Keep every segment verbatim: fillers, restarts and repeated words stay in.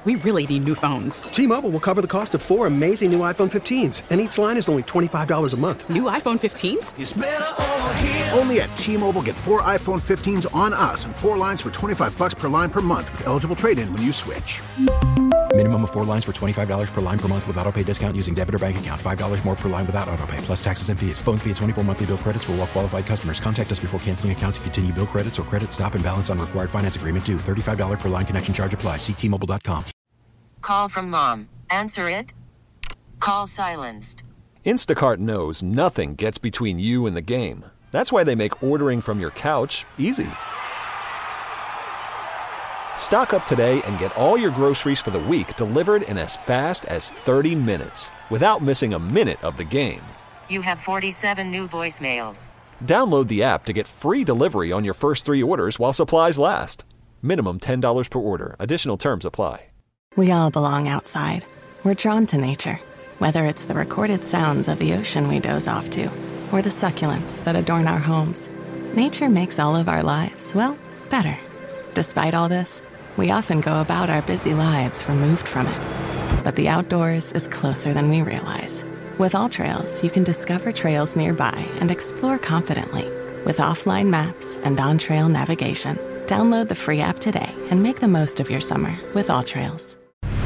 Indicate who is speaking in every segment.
Speaker 1: We really need new phones.
Speaker 2: T-Mobile will cover the cost of four amazing new iPhone fifteens, and each line is only twenty-five dollars a month.
Speaker 1: New iPhone fifteens?
Speaker 3: It's better over here.
Speaker 4: Only at T-Mobile, get four iPhone fifteens on us and four lines for twenty-five dollars per line per month with eligible trade-in when you switch.
Speaker 5: Minimum of four lines for twenty-five dollars per line per month with autopay discount using debit or bank account. five dollars more per line without autopay, plus taxes and fees. Phone fee at twenty-four monthly bill credits for well-qualified customers. Contact us before canceling account to continue bill credits or credit stop and balance on required finance agreement due. thirty-five dollars per line connection charge applies. See T Mobile dot com.
Speaker 6: Call from mom. Answer it. Call silenced.
Speaker 7: Instacart knows nothing gets between you and the game. That's why they make ordering from your couch easy. Stock up today and get all your groceries for the week delivered in as fast as thirty minutes without missing a minute of the game.
Speaker 6: You have forty-seven new voicemails.
Speaker 7: Download the app to get free delivery on your first three orders while supplies last. Minimum ten dollars per order. Additional terms apply.
Speaker 8: We all belong outside. We're drawn to nature, whether it's the recorded sounds of the ocean we doze off to or the succulents that adorn our homes. Nature makes all of our lives, well, better. Despite all this, we often go about our busy lives removed from it. But the outdoors is closer than we realize. With AllTrails, you can discover trails nearby and explore confidently. With offline maps and on-trail navigation, download the free app today and make the most of your summer with AllTrails.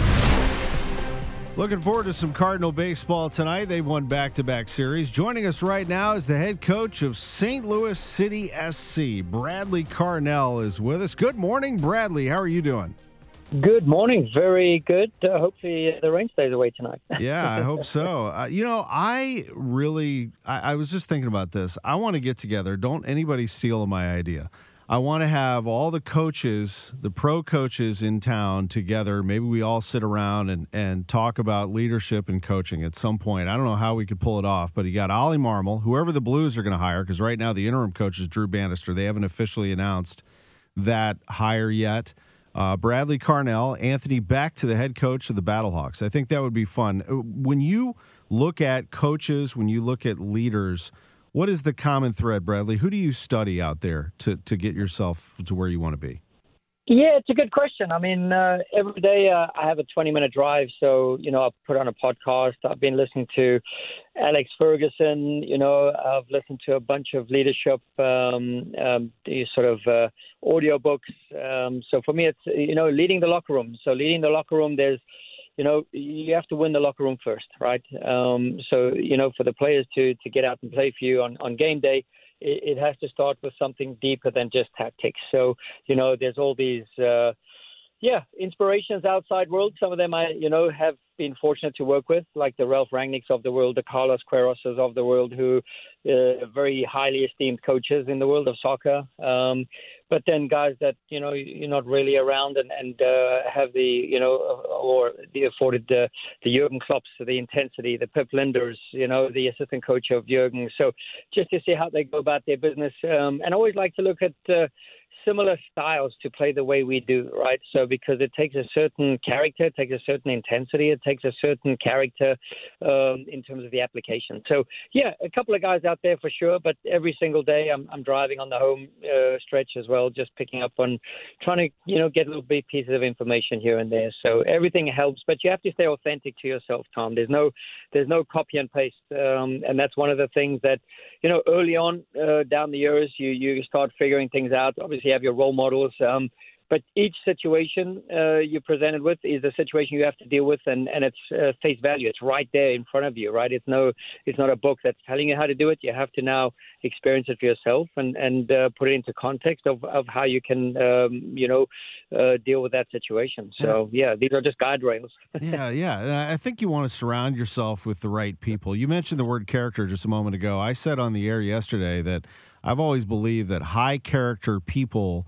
Speaker 9: Looking forward to some Cardinal baseball tonight. They've won back-to-back series. Joining us right now is the head coach of Saint Louis City S C. Bradley Carnell is with us. Good morning, Bradley. How are you doing?
Speaker 10: Good morning. Very good. Uh, hopefully the rain stays away tonight.
Speaker 9: Yeah, I hope so. Uh, you know, I really, I, I was just thinking about this. I want to get together. Don't anybody steal my idea. I want to have all the coaches, the pro coaches in town together. Maybe we all sit around and, and talk about leadership and coaching at some point. I don't know how we could pull it off, but you got Ollie Marmol, whoever the Blues are going to hire, because right now the interim coach is Drew Bannister. They haven't officially announced that hire yet. Uh, Bradley Carnell, Anthony Beck to the head coach of the Battlehawks. I think that would be fun. When you look at coaches, when you look at leaders, what is the common thread, Bradley? Who do you study out there to, to get yourself to where you want to be?
Speaker 10: Yeah, it's a good question. I mean, uh, every day uh, I have a twenty-minute drive, so, you know, I put on a podcast. I've been listening to Alex Ferguson. You know, I've listened to a bunch of leadership, um, um, these sort of uh, audio books. Um, so for me, it's, you know, leading the locker room. So leading the locker room, there's, you know, you have to win the locker room first, right? Um, so, you know, for the players to, to get out and play for you on, on game day, it, it has to start with something deeper than just tactics. So, you know, there's all these, uh, yeah, inspirations outside world. Some of them I, you know, have been fortunate to work with, like the Ralph Rangnicks of the world, the Carlos Queiroses of the world, who uh, very highly esteemed coaches in the world of soccer. Um, but then guys that, you know, you're not really around and, and uh, have the, you know, or the afforded the, the Jurgen Klopps, the intensity, the Pep Linders, you know, the assistant coach of Jurgen. So just to see how they go about their business. Um, and I always like to look at uh, similar styles to play the way we do, right? So because it takes a certain character, it takes a certain intensity, it takes a certain character um, in terms of the application. So yeah, a couple of guys out there for sure, but every single day I'm, I'm driving on the home uh, stretch as well, just picking up on trying to, you know, get little big pieces of information here and there. So everything helps, but you have to stay authentic to yourself, Tom. There's no, there's no copy and paste. Um, and that's one of the things that, you know, early on uh, down the years, you, you start figuring things out. Obviously, you have your role models, um, but each situation uh, you're presented with is a situation you have to deal with, and, and it's uh, face value. It's right there in front of you, right? It's no, it's not a book that's telling you how to do it. You have to now experience it for yourself and and uh, put it into context of, of how you can, um, you know, uh, deal with that situation. So yeah, these are just guide rails.
Speaker 9: yeah, yeah. And I think you want to surround yourself with the right people. You mentioned the word character just a moment ago. I said on the air yesterday that I've always believed that high character people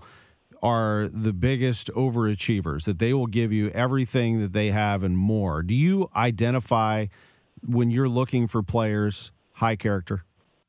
Speaker 9: are the biggest overachievers, that they will give you everything that they have and more. Do you identify when you're looking for players high character?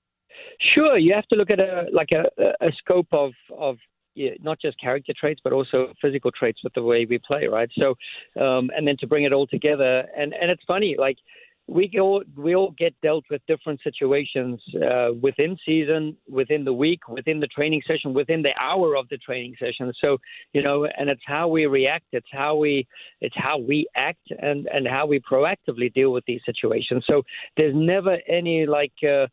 Speaker 10: Sure. You have to look at a like a, a scope of, of yeah, not just character traits, but also physical traits with the way we play, right? So, um, and then to bring it all together. And, and it's funny, like, we all we all get dealt with different situations uh, within season, within the week, within the training session, within the hour of the training session. So, you know, and it's how we react, it's how we it's how we act, and, and how we proactively deal with these situations. So there's never any like uh,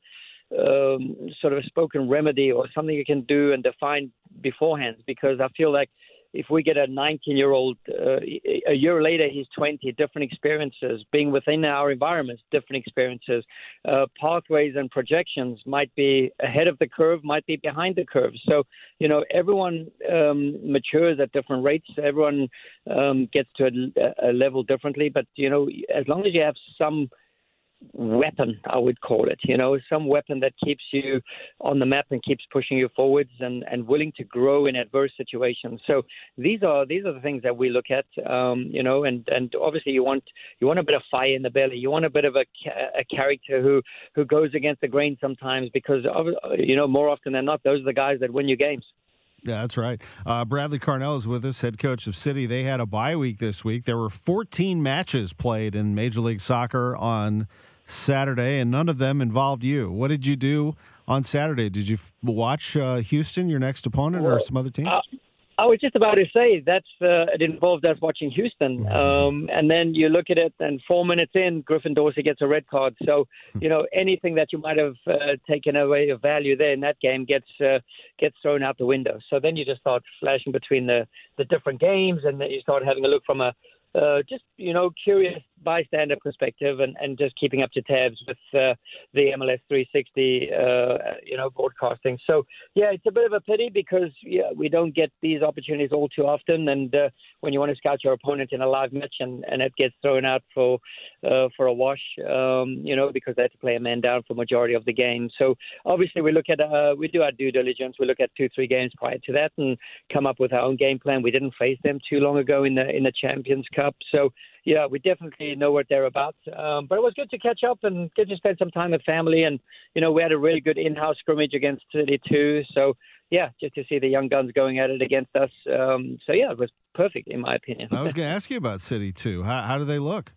Speaker 10: um, sort of a spoken remedy or something you can do and define beforehand, because I feel like if we get a nineteen-year-old, uh, a year later he's twenty, different experiences, being within our environments, different experiences, uh, pathways and projections might be ahead of the curve, might be behind the curve. So, you know, everyone um, matures at different rates. Everyone um, gets to a, a level differently. But, you know, as long as you have some weapon, I would call it, you know, some weapon that keeps you on the map and keeps pushing you forwards and, and willing to grow in adverse situations. So these are these are the things that we look at, um, you know, and, and obviously you want you want a bit of fire in the belly. You want a bit of a, a character who, who goes against the grain sometimes, because, you know, more often than not, those are the guys that win you games.
Speaker 9: Yeah, that's right. Uh, Bradley Carnell is with us, head coach of City. They had a bye week this week. There were fourteen matches played in Major League Soccer on Saturday, and none of them involved you. What did you do on Saturday? Did you f- watch uh, Houston, your next opponent, or some other teams?
Speaker 10: Uh, I was just about to say that's uh, it involved us watching Houston, um, and then you look at it, and four minutes in, Griffin Dorsey gets a red card. So, you know, anything that you might have uh, taken away of value there in that game gets uh, gets thrown out the window. So then you just start flashing between the, the different games, and then you start having a look from a uh, just, you know, curious bystander perspective, and, and just keeping up to tabs with uh, the M L S three sixty, uh, you know, broadcasting. So, yeah, it's a bit of a pity, because yeah, we don't get these opportunities all too often. And uh, when you want to scout your opponent in a live match and, and it gets thrown out for uh, for a wash, um, you know, because they had to play a man down for majority of the game. So obviously we look at, uh, we do our due diligence. We look at two, three games prior to that and come up with our own game plan. We didn't face them too long ago in the in the Champions Cup. So, yeah, we definitely know what they're about. Um, but it was good to catch up and good to spend some time with family. And, you know, we had a really good in-house scrimmage against City too. So, yeah, just to see the young guns going at it against us. Um, so, yeah, it was perfect in my opinion.
Speaker 9: I was going to ask you about City too. How, how do they look?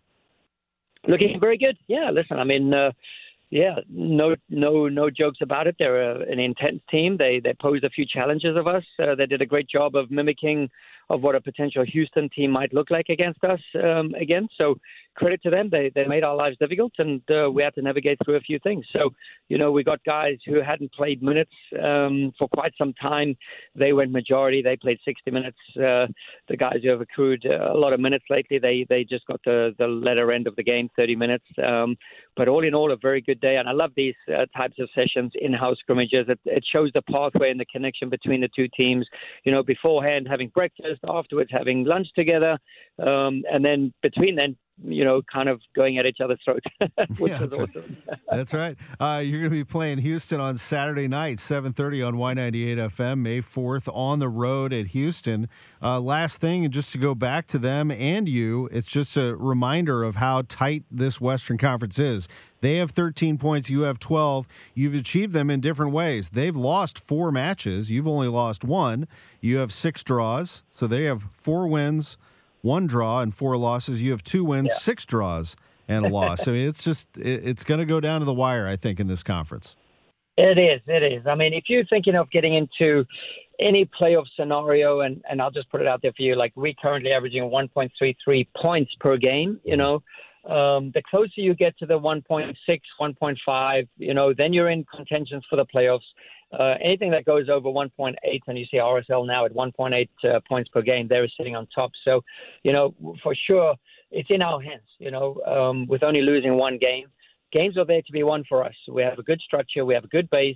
Speaker 10: Looking very good. Yeah, listen, I mean, uh, yeah, no, no, no jokes about it. They're a, an intense team. They they posed a few challenges of us. Uh, they did a great job of mimicking of what a potential Houston team might look like against us um, again. So credit to them. They they made our lives difficult, and uh, we had to navigate through a few things. So, you know, we got guys who hadn't played minutes um, for quite some time. They went majority. They played sixty minutes. Uh, the guys who have accrued a lot of minutes lately, they they just got the, the latter end of the game, thirty minutes. Um, but all in all, a very good day. And I love these uh, types of sessions, in-house scrimmages. It, it shows the pathway and the connection between the two teams. You know, beforehand, having breakfast, afterwards having lunch together, um, and then between then, you know, kind of going at each other's throats, which
Speaker 9: yeah,
Speaker 10: was
Speaker 9: that's
Speaker 10: awesome.
Speaker 9: Right. That's right. Uh, you're going to be playing Houston on Saturday night, seven thirty on Y ninety-eight F M, May fourth, on the road at Houston. Uh, last thing, and just to go back to them and you, it's just a reminder of how tight this Western Conference is. They have thirteen points. You have twelve. You've achieved them in different ways. They've lost four matches. You've only lost one. You have six draws. So they have four wins, one draw, and four losses. You have two wins, yeah. six draws, and a loss. So it's just it, it's going to go down to the wire, I think, in this conference.
Speaker 10: It is. It is. I mean, if you're thinking of getting into any playoff scenario, and, and I'll just put it out there for you, like we're currently averaging one point three three points per game, you know. Um, the closer you get to the one point six, one point five, you know, then you're in contentions for the playoffs. Uh, anything that goes over one point eight, and you see R S L now at one point eight uh, points per game, they're sitting on top. So, you know, for sure, it's in our hands, you know, um, with only losing one game. Games are there to be won for us. We have a good structure. We have a good base.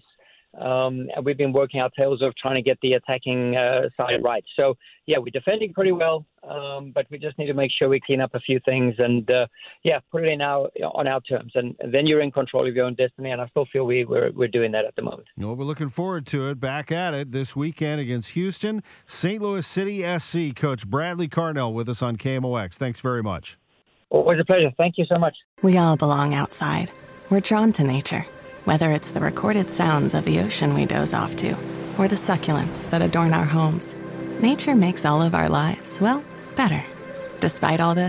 Speaker 10: Um, and we've been working our tails off trying to get the attacking uh, side right. So, yeah, we're defending pretty well, um, but we just need to make sure we clean up a few things and, uh, yeah, put it in our on our terms. And, and then you're in control of your own destiny, and I still feel we, we're, we're doing that at the moment.
Speaker 9: Well, we're looking forward to it. Back at it this weekend against Houston. Saint Louis City S C coach Bradley Carnell with us on K M O X. Thanks very much.
Speaker 10: Always a pleasure. Thank you so much.
Speaker 8: We all belong outside. We're drawn to nature. Whether it's the recorded sounds of the ocean we doze off to, or the succulents that adorn our homes, nature makes all of our lives, well, better. Despite all this,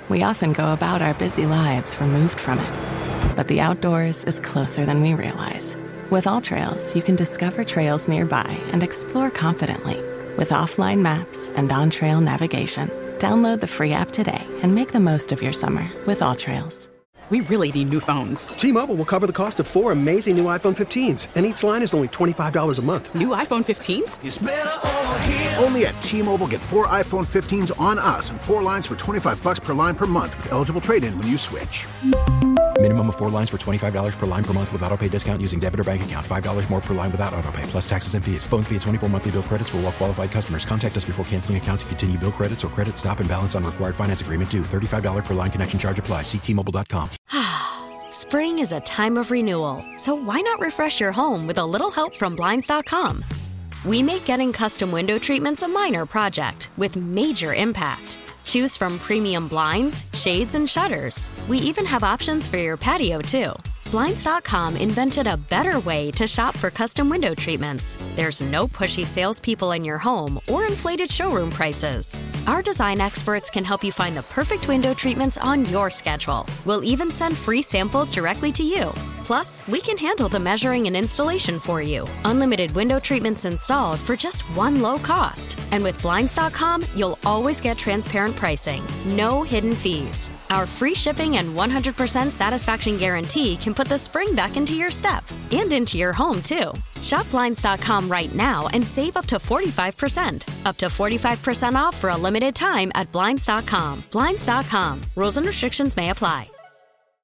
Speaker 8: We often go about our busy lives removed from it. But the outdoors is closer than we realize. With AllTrails, you can discover trails nearby and explore confidently. With offline maps and on-trail navigation, download the free app today and make the most of your summer with AllTrails.
Speaker 1: We really need new phones.
Speaker 2: T-Mobile will cover the cost of four amazing new iPhone fifteens, and each line is only twenty-five dollars a month.
Speaker 1: New iPhone fifteens?
Speaker 4: It's better over here. Only at T-Mobile, get four iPhone fifteens on us and four lines for twenty-five bucks per line per month with eligible trade-in when you switch.
Speaker 5: Minimum of four lines for twenty-five dollars per line per month with autopay discount using debit or bank account. five dollars more per line without autopay, plus taxes and fees. Phone fee at twenty-four monthly bill credits for well-qualified customers. Contact us before canceling account to continue bill credits or credit stop and balance on required finance agreement due. thirty-five dollars per line connection charge applies. See T Mobile dot com.
Speaker 3: Spring is a time of renewal, so why not refresh your home with a little help from Blinds dot com? We make getting custom window treatments a minor project with major impact. Choose from premium blinds, shades, and shutters. We even have options for your patio, too. Blinds dot com invented a better way to shop for custom window treatments. There's no pushy salespeople in your home or inflated showroom prices. Our design experts can help you find the perfect window treatments on your schedule. We'll even send free samples directly to you. Plus, we can handle the measuring and installation for you. Unlimited window treatments installed for just one low cost. And with Blinds dot com, you'll always get transparent pricing. No hidden fees. Our free shipping and one hundred percent satisfaction guarantee can put the spring back into your step and into your home, too. Shop Blinds dot com right now and save up to forty-five percent. Up to forty-five percent off for a limited time at Blinds dot com. Blinds dot com. Rules and restrictions may apply.